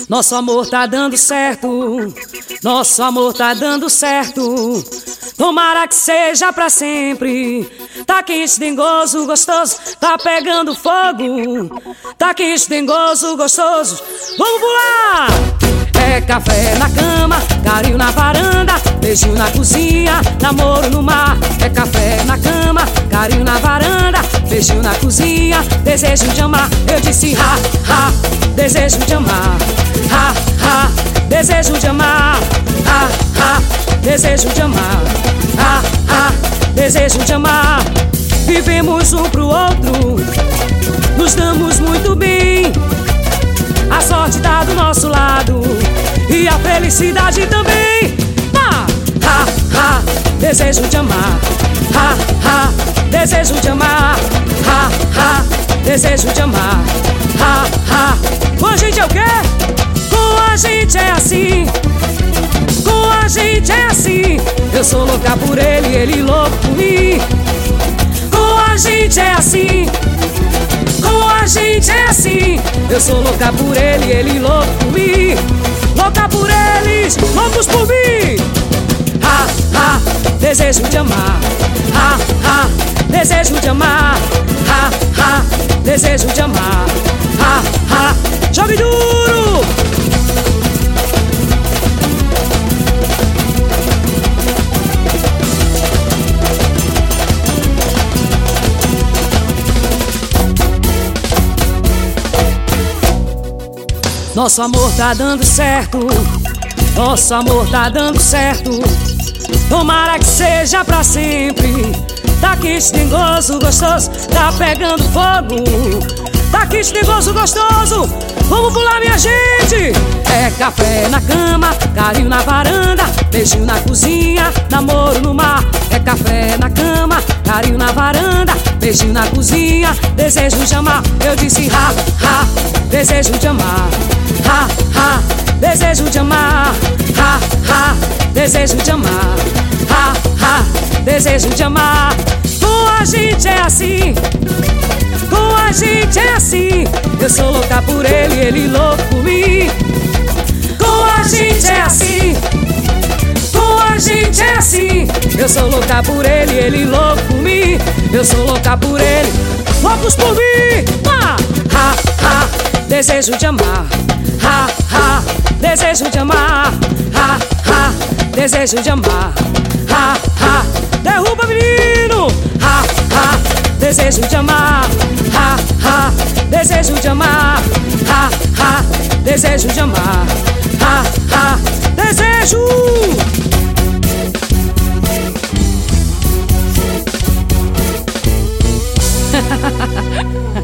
Nosso amor tá dando certo, nosso amor tá dando certo. Tomara que seja pra sempre. Tá quente, dengoso, gostoso, tá pegando fogo. Tá quente, dengoso, gostoso, vamos pular! É café na cama, carinho na varanda, beijinho na cozinha, namoro no mar. É café na cama, carinho na varanda, beijinho na cozinha, desejo de amar. Eu disse ha, ha, desejo de amar. Ha, ha, desejo de amar. Ha, ha, desejo de amar. Ha, ha, desejo de amar. Vivemos um pro outro, nos damos muito bem. A sorte tá do nosso lado e a felicidade também. Ha, ha, ha, desejo de amar. Ha, ha, desejo de amar. Ha, ha, desejo de amar. Ha, ha, com a gente é o quê? Com a gente é assim. Com a gente é assim. Eu sou louca por ele, ele louco por mim. Com a gente é assim. Com a gente é assim. Eu sou louca por ele louco por mim. Louca por eles, loucos por mim. Ha, ha, desejo de amar. Ha, ha, desejo de amar. Ha, ha, desejo de amar. Ha, ha, jogue duro. Nosso amor tá dando certo, nosso amor tá dando certo. Tomara que seja pra sempre. Tá quente, dengoso, gostoso, tá pegando fogo. Tá quente, dengoso, gostoso, vamos pular, minha gente. É café na cama, carinho na varanda, beijinho na cozinha, namoro no mar. É café na cama, carinho na varanda, beijinho na cozinha, desejo de amar. Eu disse ha, ha, desejo de amar. Ha, ha, desejo de amar. Ha, ha, desejo de amar. Ha, ha, desejo de amar. Com a gente é assim. Com a gente é assim. Eu sou louca por ele louco por mim. Com a gente é assim. Com a gente é assim. Eu sou louca por ele louco por mim. Eu sou louca por ele, loucos por mim. Ha, ha, ha, desejo de amar. Ha, ha, desejo de amar. Ha, ha, desejo de amar. Ha, ha, derruba menino. Ha, ha, desejo de amar. Ha, ha, desejo de amar. Ha, ha, desejo de amar. Ha, ha, desejo.